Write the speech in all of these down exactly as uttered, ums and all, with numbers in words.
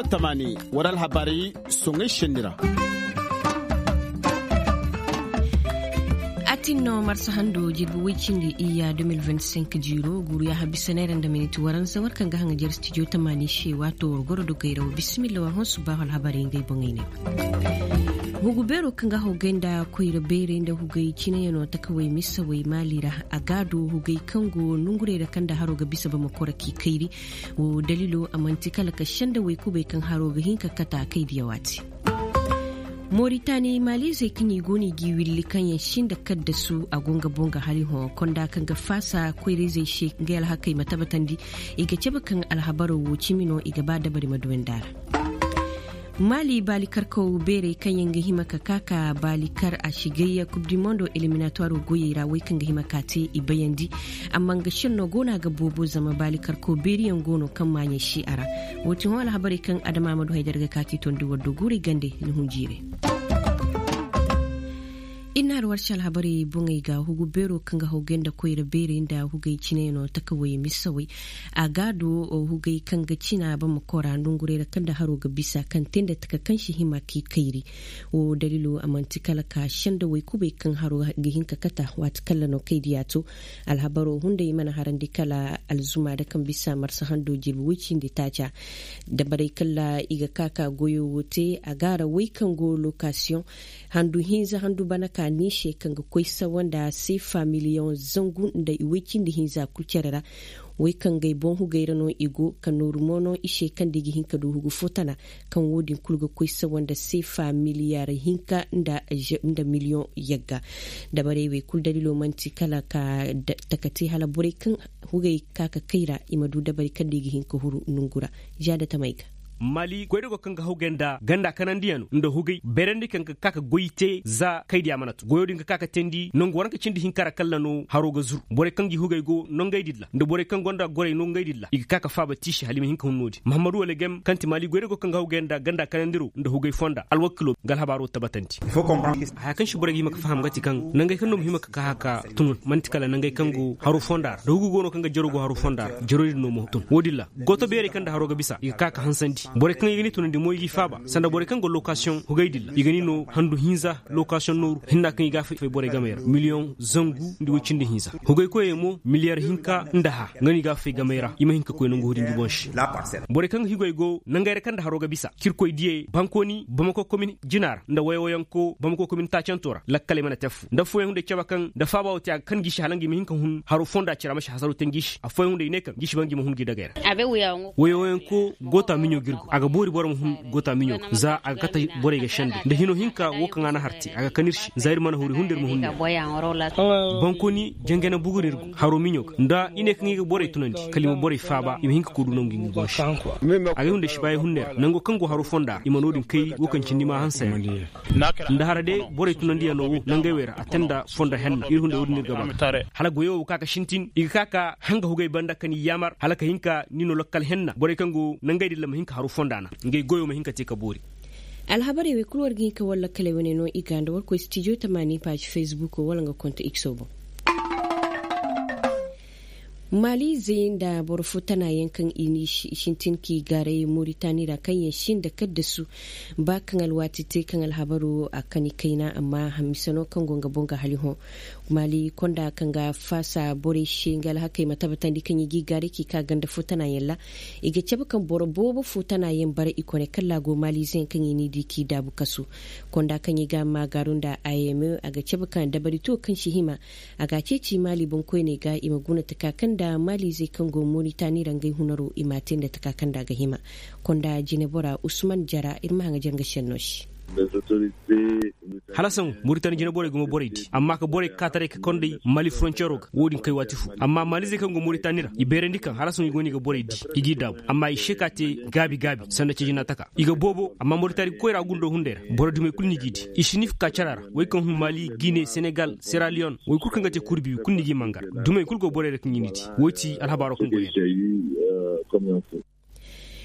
tamani waral habari songai shendira Atino marsa hando jirbu wicindi iya deux mille vingt-cinq jiro guru ya habisanere nda minute waran zawar kan ga hanga jer studio tamani she wato goro do gairo bismillah wa hosu ba hal habari ngai bongine Hugu bero kanga hogenda koira bere inda hugai chine yano takawai misa wai malira agado hugai kango nungure da kanda haro ga bisa ba makora ki kairi wo dalilo amantikala ka shanda wai kubai kan haro ga hinka kata kai da yawati Mauritania Malaysia kanyi goni giwilli kanya shinda kadda su a gonga bonga hali ho konda kanga fasa koire zai she ngal hakai matabatandi iga ceba kan alhabaro wo chimino iga bada bari maduwendara Mali balikar ko bere kanyen ga hima kaka balikar a shigayya Coupe du Monde eliminatoire goyera wai kan ga hima kate ibayandi amma ga shinno gona ga bobo zama balikar ko bere yan gono kan manye shi'ara wotin wala habari kan Adama Madu Haidar ga kati tondi waddo guri gande ni hunjire Ina ruwar shal habari bungai ga hugu bero kanga hogenda koira bere inda hugai chine no takawai misawai a gado o hugai kanga china ba makora ndungure da kanda haro ga bisa kan tenda taka kanshi hima ki kairi o dalilo amantikala ka shanda wai kube kan haro ga hinka kata wat kala no kaidiyato alhabaro hunde mana harandi kala alzuma da kan bisa marsa hando jirbu wicin da taja da bare kala iga kaka goyo wote a gara wai kan go location handu hinza handu bana ka nishe kanga koisa wanda sifa miliyon zangu da iwikin da hinza kucerara wai kan gai bon hu gairano igo kan normono ishe kan digi hinka do hugu fotana kan wodin kulga koisa wanda sifa miliyar hinka da da miliyon yagga da bare wai kul dalilo manti kala ka takati hala bore kan hugai kaka kaira imadu da bare kan digi hinka huru nungura jada tamaiga Mali goydo kanga hogenda ganda kanandiyanu ndo hugai berendi kanga kaka goyite za kaidi amanatu goyodi kaka tendi non waranka cindi hinkara kallano haroga zur bore kangi hugai go non gaididla ndo bore kan gonda gore non gaididla iga kaka faba tishi halima hinka hunnodi Muhammadu wala gem kanti Mali goydo kanga hogenda ganda kanandiru ndo hugai fonda alwakilo gal habaro tabatanti il faut comprendre ha kan shi bore gi maka faham gati kan nangay kan no himaka ka haka tunun mantikala nangay kango haru fonda do hugu gono kanga jarugo haru fonda jarodi no mo tun wodilla goto bere kanda haroga bisa iga kaka hansandi bore kan igani tunan dimo yi faba sanda bore kan go location hugaidilla igani no handu hinza location no hinna kan iga fe bore gamera million zangu ndi wicinde hinza hugay ko yemo milliard hinka ndaha ngani ga fe gamera ima hinka ko nango hudi bonshi bore kan higay go nangare kan da haroga bisa kirko diye bankoni bamako commune jinar nda wayo yanko bamako commune ta chantora lakkale mana tefu nda fo yonde ceba kan da faba wati kan gishi halangi mi hinka hun haro fonda cira mashi hasaru tengishi afo yonde ne kan gishi bangi mo hun gidagera abe wayo yanko gota minyo girgo aga bori borom hun gota minyo za aga kata bore ga shande da hino hinka wokan ana harti aga kanirshi zair mana huri hundir mu hunde bankoni jengena bugurir haro minyo nda ine kan ga bore tunandi kalima bore faba im hinka kudu non gingi gosh aga hunde shibaye hunne nango kango haro fonda imanodin kai wokan cindi ma hansa nda harade bore tunandi ya no nangay wera atenda fonda henna ir hunde wudnir gaba hala goyo kaka shintin iga kaka hanga hugay banda kan yamar hala ka hinka nino lokal henna bore kango nangay dillam hinka haro fonda na ngay goyo ma hinka te ka bori alhabari we kulwar ginka walla kale woni no iganda war ko studio tamani page Facebook wala nga konta iksobo Mali zai da borfo tana yankan ini shintin ki gare Mauritania da kan yashin da kadda su ba kan alwati te kan alhabaru a kani kaina amma hamisano kan gonga bonga haliho Mali konda kan ga fasa bore shingal hakai matabatan di kan yi gare ki ka ganda futana yalla iga cebe kan boro bobo futana yin bare ikone kalla go Mali zai kan yi ni diki da bukasu konda kan yi ga magarun da I M O aga cebe kan da bari to kan shihima aga ceci Mali bon ko ne ga imaguna ta kan da Mali zai kan go Mauritania rangai hunaro imatin da ta kan da ga hima konda jinebora Usman Jara irma hanga janga shennoshi halasan Mauritania jina bore gumo bore di amma ka bore katare ka konde Mali frontiero wodin kai watifu amma Mali zai kan go Mauritania ibere ndikan halasan igoni ga bore di igi dab amma ishekate gabi gabi sanda ci jina taka iga bobo amma Mauritania ko ra gundo hundera bore dume kulni gidi ishinif ka charara way kan Mali Guinée Senegal Sierra Leone way kurkan gate kurbi kunni gi mangar dume kulgo bore rek nyiniti woti alhabaro ko ngoyen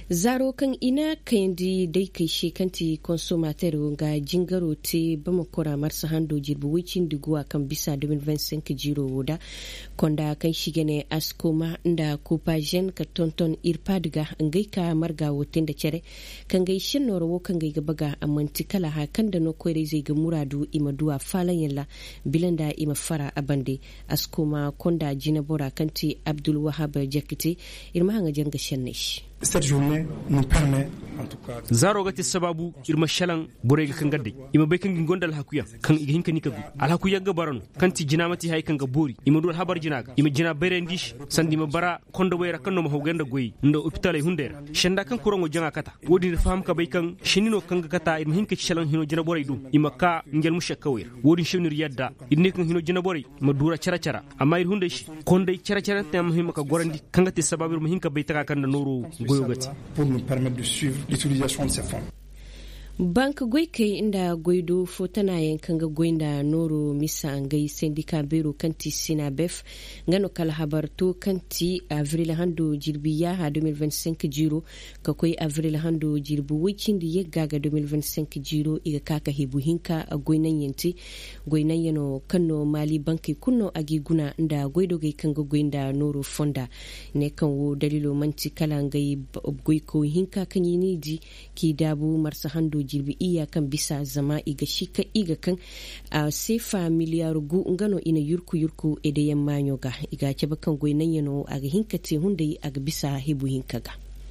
zaro kan ina kandi dai kai shekanti consumateur ga jingaro te bama kora marsa hando jirbu wicin diguwa kan bisa twenty twenty-five jiro woda konda kan shigene askoma nda kupajen ka tonton irpadiga ngai ka marga wotin da cere kan gai shin noro kan gai gabaga amanti kala ha kan da no koire zai ga muradu imaduwa falan yalla bilanda ima fara abande askoma konda jinabora kanti Abdul Wahab Jakiti irma hanga janga shannish. Cette journée nous permet en tout cas zaro gati sababu irma shalan borega kan gadde ima be kan gondal hakuya kan iga hinka nika al hakuya gabarano kanti jinamati hay kan ga bori ima dol habar jinaga ima jina bere ndish sandi ma bara kondo wayra kan no ma hogenda goyi ndo hôpital hundera shenda kan kurango janga kata wodi ne faham ka be kan shinino kan ga kata ima hinka shalan hino jina boray dum ima ka ngel mushakka wer wodi shinir yadda idne kan hino jina boray ma dura cara cara amma ir hunde shi konde cara cara tam hima ka gorandi kan ga te sababu ma hinka be taka kan da noro pour nous permettre de suivre l'utilisation de ces fonds. Bank goike inda goido fotana yankan ga goinda noro misa ngai sendika bero kanti sina bef ngano kala habarto kanti avril hando jirbiya ha twenty twenty-five jiro ka koi avril hando jirbu wicin di yegga ga twenty twenty-five jiro iga kaka hibu hinka a goinan yanti goinan yano kanno mali banki kunno agi guna nda goido gai kan ga goinda noro fonda ne kan wo dalilo manti kala ngai goiko hinka kan yini di ki dabu marsa hando jirbi iya kan bisa zama iga shika iga kan a sefa miliyar gu ngano ina yurku yurku ede yamma nyoga iga ceba kan goinan yano aga hinkate hunde aga bisa hebu hinkaga.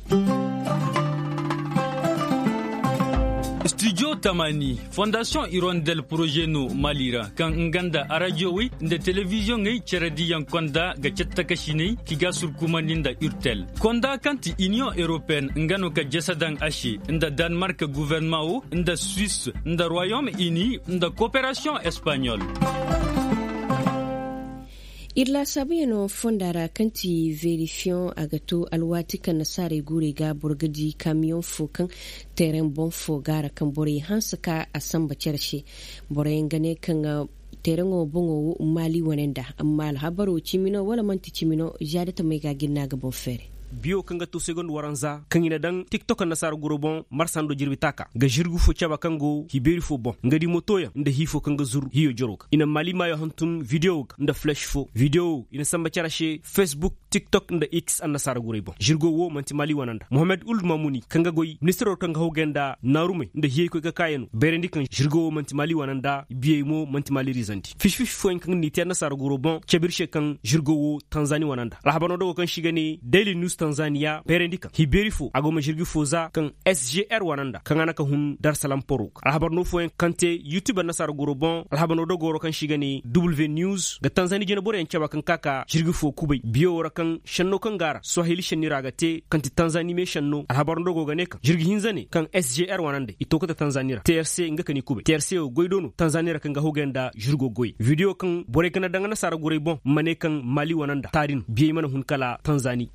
Studio Tamani, Fondation Hirondelle Projet no Malira, kan nganda radio wi de television ngai cheredi yang konda ga cettakashine kiga surkumaninda Urtel. Konda kanti Union Européenne ngano ka jasadang ashi nda Danemark gouvernement o nda Suisse nda Royaume-Uni nda coopération espagnole. Irla sabiyano fondara kanti verifion agato alwati kan nasare gure ga burgadi camion fokan terrain bon fo gara kan bore hansaka asamba cershe bore ngane kan terrain o bongo mali wanenda amma alhabaro chimino wala manti chimino jadata mai ga ginna ga bon fere bio kanga to second waranza kangina dan TikTok na sar gorobon marsando jirbi taka ga jirgu fo chaba kango hiberi fo bon ngadi motoya nda hifo kanga zuru hiyo jorok ina mali mayo hantun video nda flash fo video ina samba charashe Facebook TikTok nda X an sar gorobon jirgo wo manti mali wananda Mohamed Ould Mamouni kanga goy ministro kanga hogenda narume nda hiye ko ga kayeno berendi kan jirgo wo manti mali wananda biye mo manti mali rizanti fish fish fo kan ni tiana sar gorobon chabirche kan jirgo wo Tanzania wananda rahabano do kan shigani Daily News Tanzania perendika hiberifo agoma jirgi foza kan S G R wananda kan anaka hun Dar Salam Poro alhabar no fo kante YouTube na sar gorobon alhabar no do goro kan shigani W News ga Tanzania jena bore en chaba kan kaka jirgi fo kubay biyo wora kan shanno kan gara Swahili shanni ragate kanti Tanzania me shanno alhabar no go gane kan jirgi hinzane kan S G R wanande itoko ta Tanzania T R C ngakani kubay T R C o goidono Tanzania kan ga hogenda jirgo goy video kan bore kan dangana sar gorobon mane kan Mali wananda tarin biye mana hun kala Tanzania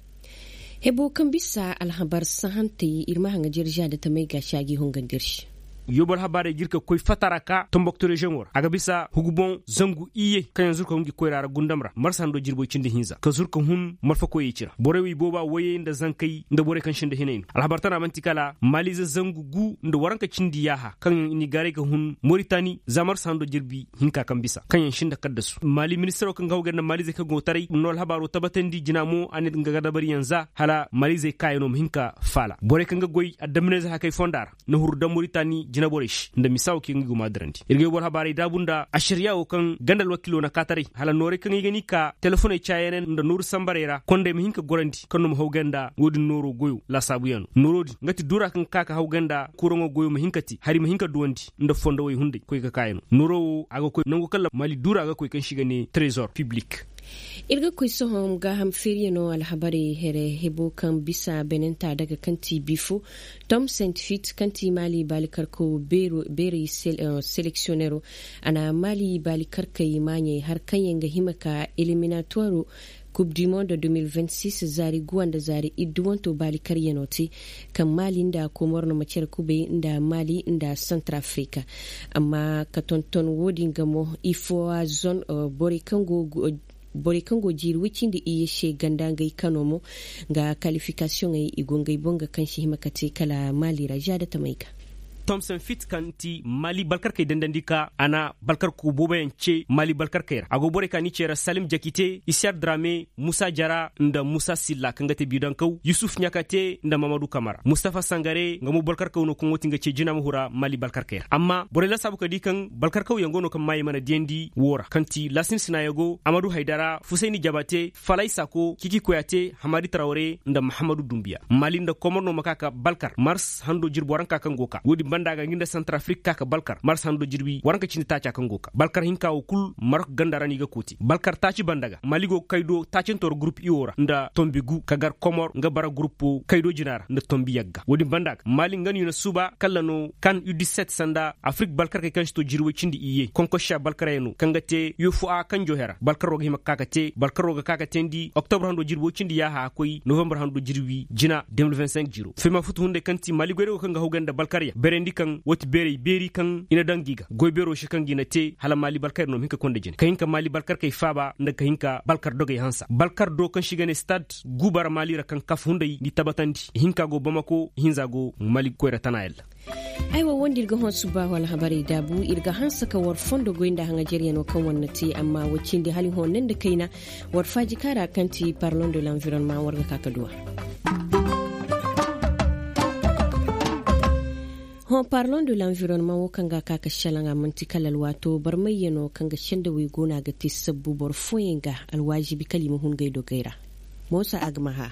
hebo kan bisa alhabar sahante irma hanga jirja da ta mai gashagi hungan dirshi yobal habare girka koy fataraka tombokto region wor aga bisa hugubon zangu iye kan zurka hungi koyrara gundamra marsando jirbo cinde hinza ka zurka hun marfa ko yicira borewi boba waye nda zankai nda bore kan shinde hinain alhabartana mantikala maliza zangu gu nda waranka cindi yaha kan ni gare ka hun Mauritanie zamar sando jirbi hinka kan bisa kan yan shinda kaddasu mali ministero kan gawga na maliza ka gotare nol habaro tabatandi jinamo anet ngaga dabari yanza hala maliza kayno hinka fala bore kan goy adamne za kai fondar na hurda Mauritanie jina borish nda misaw ki ngi gumadrandi irge bor habari dabunda ashriya o kan gandal wakilo na katari hala nore kan yigani ka telephone chayenen nda nur sambarera konde mi hinka gorandi kanum hawganda wodi noro goyo la sabuyano norodi ngati dura kan kaka hawganda kurongo goyo mi hinkati hari mi hinka duwandi nda fondo way hunde koy ka kayeno noro aga koy nango kala mali dura aga koy kan shigani trésor public irga koy sohom ga ham feriyano alhabari here hebo kan bisa benenta daga kanti bifo Tom Saint Fit kanti mali balikar ko bero beri sel, uh, selectionero ana mali balikar kai manye har kan yanga himaka eliminatoire Coupe du Monde twenty twenty-six zari guanda zari idwanto balikar yanoti kan mali nda komorno macer kube nda mali nda Centrafrica amma katonton wodi ngamo ifo zone uh, bori kango bore kango jiri wicin da iya she ganda ngai Kano mo ga qualification ai igongai bonga kan shi himakate kala Mali raja da tamaika Thompson Fit kanti Mali balkar kay dandandika ana balkar ku bobayan ce Mali balkar kayra ago bore kani cera Salim Jakite Isiar Drame Musa Jara nda Musa Silla kanga te bidan kaw Yusuf Nyakate nda Mamadou Kamara Mustafa Sangare ngamu balkar kaw no ko ngoti ngace jina muhura Mali balkar kayra amma bore la sabu kadi kan balkar kaw yangono kam mayi mana diendi wora kanti Lasin Sinayago Amadou Haidara Fusaini Jabate Falai Sako Kiki Koyate Hamadi Traoré nda Mahamadou Doumbia Mali nda komono makaka balkar Mars hando jirbo ranka kangoka wodi daga nginda Centrafrique kaka balkar mars hando jirbi waranka cini tacha kangoka balkar hinka o kul marok gandarani ga koti balkar tachi bandaga maligo kaydo tachentor groupe iora nda tombigu kagar komor nga bara groupe kaydo jinara nda tombi yagga wodi bandaga mali ngani na suba kallano kan U dix-sept sanda Afrique balkar kay kansto jirwe cindi iye konkosha balkar yenu kangate yofu a kanjo hera balkar roga hima kakate balkar roga kakate ndi octobre hando jirbo cindi ya ha koy novembre hando jirbi jina deux mille vingt-cinq jiro fema futu hunde kanti mali gore ko kanga hoganda balkar ya berendi kan woti beri beri kan ina dangiga goy bero shi kan gina te hala mali balkar no hinka konde jin kahinka mali balkar kay faba nda kahinka balkar doge hansa balkar do kan shigane stade gubar mali ra kan kaf hunde ni tabatandi hinka go bamako hinza go mali ko ra tanayel aiwa wanda irga hon suba wala habari dabu irga hansa ka war fondo goinda hanga jeriya no kan wannati amma wacin da halin hon nan da kaina war faji kara kanti parlons de l'environnement warga kakaduwa hon parlons de l'environnement wo kanga kaka shalanga manti kalal wato barmayeno kanga shenda wi gona ga tisabbu bor foyenga alwajibi kalimu hun gaido gaira mosa agma ha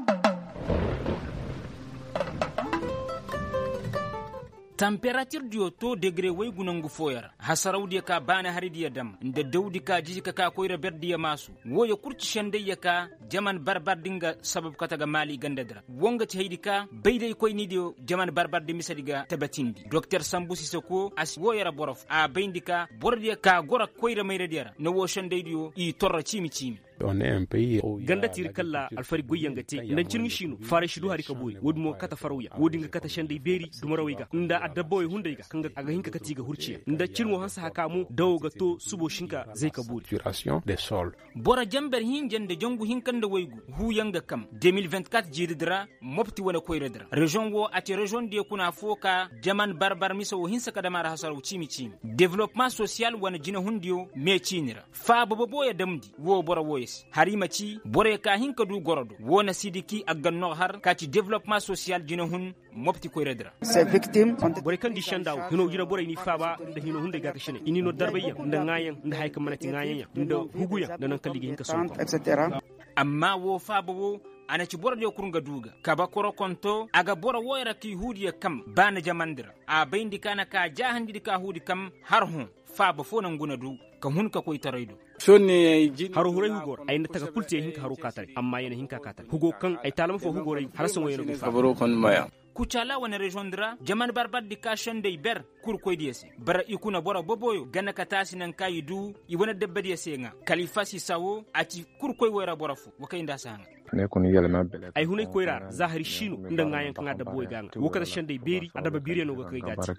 temperature dio to degré way gunangu foyara hasarawdi ka bana haridiya dam nda dawdi ka jijika ka koyra berdiya masu woyo kurci shende yaka jaman barbar dinga sabab kataga mali gandadra wonga ci haydika beydey koy ni dio jaman barbar de misadiga tabatindi docteur Sambu Sisoko as woyara borof a beydika bordiya ka gora koyra mayra diara no wo shende dio i torra chimi chimi on est un pays ganda tir kala alfari goyangate ndan cirngi shinu fare shidu hari ka boy wodi mo kata farawya wodi nga kata shande beri dumarawiga nda adda boy hundayga kanga aga hinka katiga hurciya nda cirmo hansa hakamu dawga to subo shinka zai ka buri duration des sols bora jamber hinjende jongu hinkanda waygu hu yanga kam deux mille vingt-quatre jiridra mopti wala koyredra region wo ati region de kuna foka jaman barbar miso hinsa kadamara hasaru chimi chimi développement social wana jina hundio me chinira fa bobo boya damdi wo bora wo harima ci bore ka hinka du gorodo wona sidiki ak ganno har ka ci développement social dina hun mopti koy redra ces victimes bore kan di shandaw hino jira bore ni faba nda hino hunde ga kashine ini no darbayya nda ngayen nda hayka manati ngayen nda huguya nda nan kallige hinka so etc amma wo faba wo ana ci bora de kurunga duga kaba koro konto aga bora woyra ki hudiya kam bana jamandira a bayndi kana ka jahandi ka hudi kam har hun faba fona nguna du ka hun ka koy taraydo sonni haru huray hugor ay nata ka kulte hinka haru katare amma yana hinka katare hugo kan ay talama fo hugoray har son wayno fa kabaro kon maya kuchala wana region dra jaman barbar di ka shande ber kur koy diese bara ikuna bora boboyo gana ka tasinan kayidu i wana debbe diese nga kalifasi sawo ati kur koy wera bora fu wakay nda sanga ne kun yelma bele ay hunay koyra zahari shinu nda ngayen kan adda boy ganga wokata shande beri adaba bireno go kay gati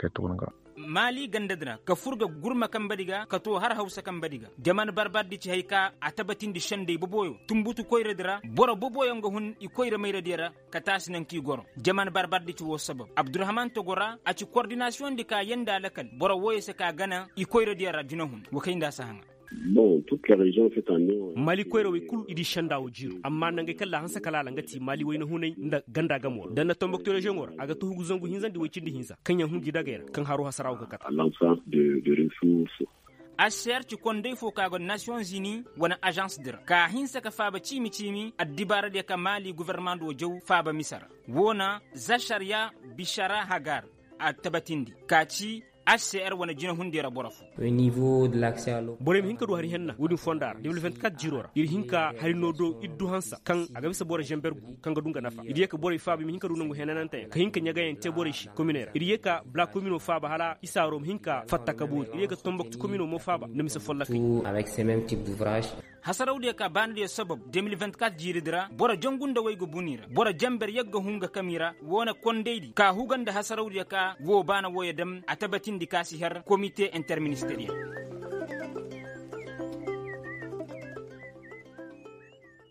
mali gandadra ka furga gurma kan badiga ka to har hausa kan badiga jaman barbar di ci hayka atabatin di shande boboyo tumbutu koyra dra bora boboyo nga hun i koyra mayra dira ka tasinan ki goro jaman barbar di ci wo sabab abdurrahman togora a ci coordination di ka yenda lakal bora woye se ka gana i koyra dira junahun wakay nda sahanga bon toute la région fait un nom mali koyro we kul idi shandawo jiru amma nange kala hansa kala la ngati mali wayno hunay nda ganda gamo dan na tombokto region wor aga to hugu zongu hinzandi way cindi hinsa kanya hunji dagera kan haru hasaraw ka kata l'enfance de de ressources a cher ci konde fo kago Nations Unies wana agence dir ka hinsa ka faba chimi chimi addibara de ka mali gouvernement do jow faba misara wona Zacharia Bishara Hagar a tabatindi ka ci H C R wana jina hundira borafu au niveau de l'accès à l'eau borem hinka do hari henna wodi fondar deux mille vingt-quatre jirora ir hinka hari nodo iddu hansa kan aga bisa bore jembergu kan ga dunga nafa iriye ka bore faabi mi hinka do nangu henanante ka hinka nyaga en te bore shi communera iriye ka black commune faba hala isarom hinka fatta kabur iriye ka tombok commune mo faba nemisa follaka avec ces mêmes types d'ouvrages hasarawde ka bande sabab deux mille vingt-quatre jiridra bora jongunda waygo bunira bora jamber yagga hunga kamira wona kondeydi ka huganda hasarawde ka wo bana woyedam atabatin di kasi her comité interministériel